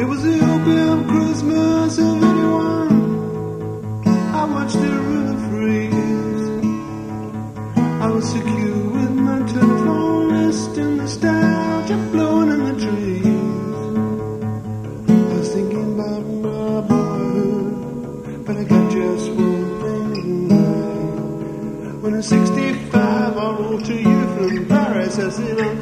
It was the opium Christmas of '81. I watched the river freeze. I was secure with my telephone list and nostalgia blowing in the trees. I was thinking about my boyhood, but I got just one thing in mind. When at 65 I wrote to you from Paris, I said,